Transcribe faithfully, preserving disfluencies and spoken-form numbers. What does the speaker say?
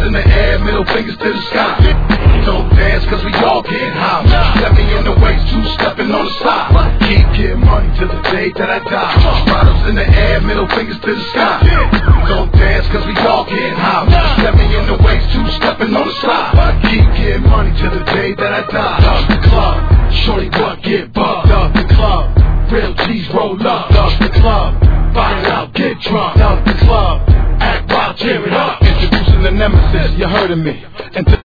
in the air, middle fingers to the sky. Don't dance cause we all get high. Step me in the waist, two-stepping on the side. Keep getting money till the day that I die. Bottles in the air, middle fingers to the sky. Don't dance cause we all get high. Step me in the waist, two-stepping on the side. Keep getting money till the day that I die. Dug the club, shorty what get bugged. Dug the club, real G's roll up. Dug the club, find out, get drunk. Dug the club, act wild, cheer it up. Introducing the nemesis, you heard of me.